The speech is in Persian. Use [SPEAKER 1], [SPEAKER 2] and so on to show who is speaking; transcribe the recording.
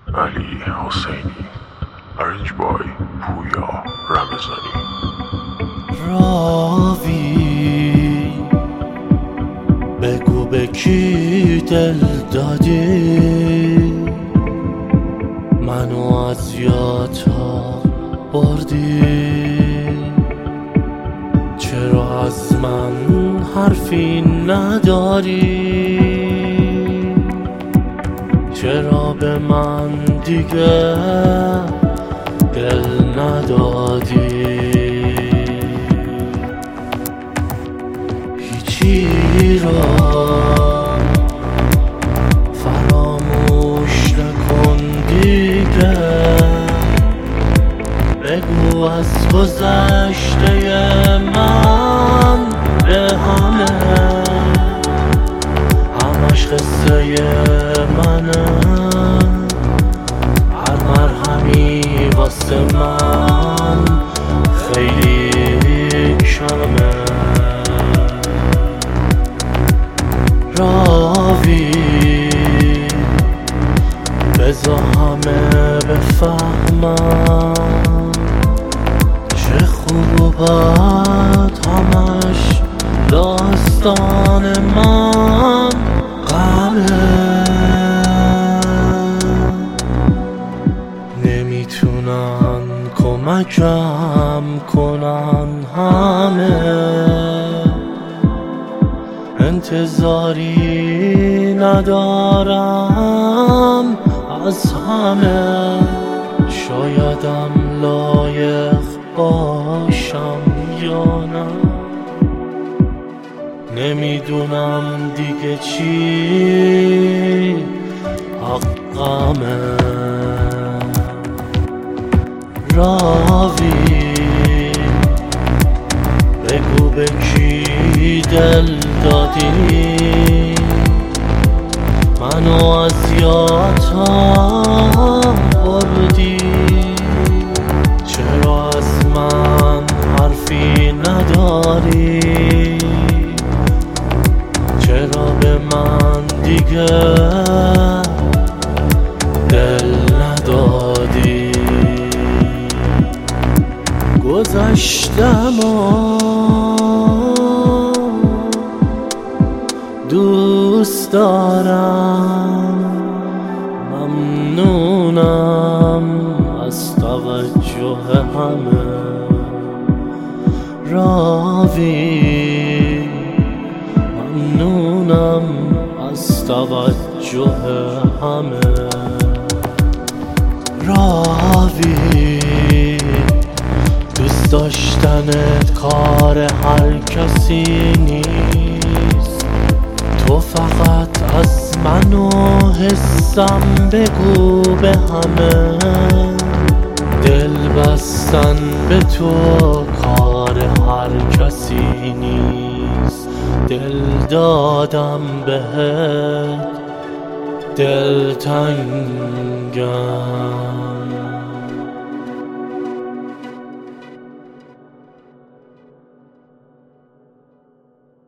[SPEAKER 1] علی حسینی. Arranged by پویا رمضانی.
[SPEAKER 2] راوی بگو به کی دل دادی، منو از یادت بردی. چرا از من حرفی نداری، چرا به من دیگه دل ندادی. هیچی را فراموش نکن دیگه، بگو از گذشته من به همش قصه منه، هر مرهمی واسه من خیلی کمه. راوی بذار همه بفهمم، چه خوب و بد همش داستان من غمه. نمیتونن کمکم کنن همه، انتظاری ندارم از همه. شایدم لایق باشم یا نه، نمیدونم دیگه چی حقمه. راوی بگو به کی دل دادی، منو از یادت بردی. چرا از من حرفی نداری، چرا به من دیگه دل ندادی. گذشتم دوست دارم، ممنونم از توجه همه. راوی ممنونم از توجه همه. راوی دوست داشتنت کار هر کسی نیست، تو فقط از من و حسم بگو به همه. دل بستن به تو کار هر کسی نیست، دل دادم بهت دلتنگم.